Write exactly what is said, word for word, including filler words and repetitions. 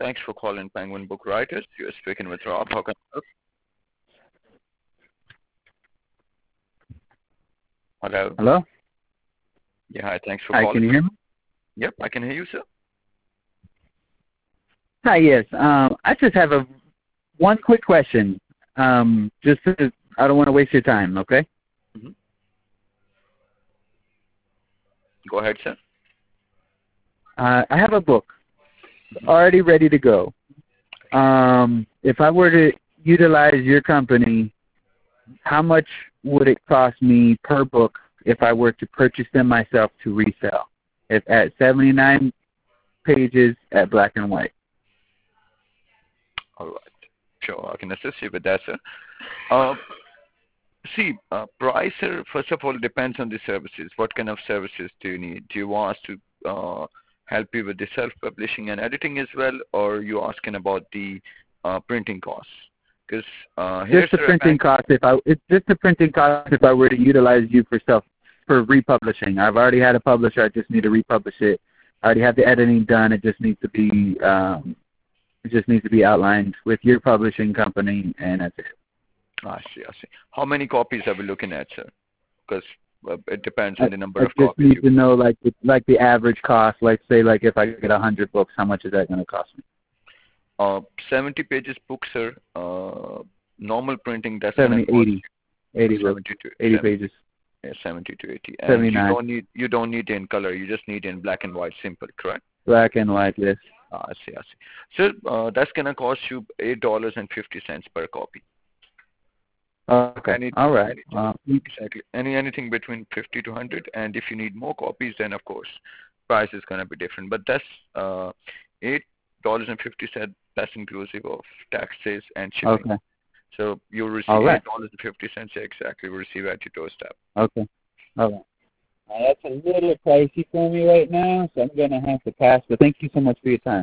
Thanks for calling Penguin Book Writers. You're speaking with Rob. How can I help? Hello. Hello? Yeah, hi. Thanks for Hi, calling. can you hear me? Yep, I can hear you, sir. Hi, yes. Um, I just have a one quick question. Um, just to, I don't want to waste your time, okay? Mm-hmm. Go ahead, sir. Uh, I have a book already ready to go. Um, if I were to utilize your company, how much would it cost me per book if I were to purchase them myself to resell? If at seventy-nine pages at black and white. All right. Sure, I can assist you with that, sir. Uh, see, uh, price, sir, first of all, depends on the services. What kind of services do you need? Do you want us to uh, help you with the self-publishing and editing as well, or are you asking about the uh, printing costs? Because uh, here's Just the printing cost. If I, it's just the printing cost if I were to utilize you for self for republishing. I've already had a publisher. I just need to republish it. I already have the editing done. It just needs to be um, it just needs to be outlined with your publishing company, and that's it. I see, I see. How many copies are we looking at, sir? Because uh, it depends I, on the number I of just copies need you to know like the, like the average cost. Like say like if I get a hundred books, how much is that going to cost me? Uh, seventy pages book, sir. Uh, normal printing, that's seventy, gonna cost eighty, eighty books, seventy to eighty seventy, pages, yeah, seventy to eighty. And you seventy-nine, don't need you don't need it in color. You just need it in black and white, simple, correct? black and white. Yes. Ah, I see, I see. Sir, uh, that's gonna cost you eight dollars and fifty cents per copy. Okay. Any, All right. any, Uh, exactly. Any anything between fifty to hundred, and if you need more copies, then of course, price is gonna be different. But that's uh, eight dollars and fifty cents. That's inclusive of taxes and shipping. okay. So you'll receive All right. eight dollars and fifty cents exactly. We'll receive at your doorstep. Okay. All right. Uh, that's a little pricey for me right now, so I'm gonna have to pass. But thank you so much for your time.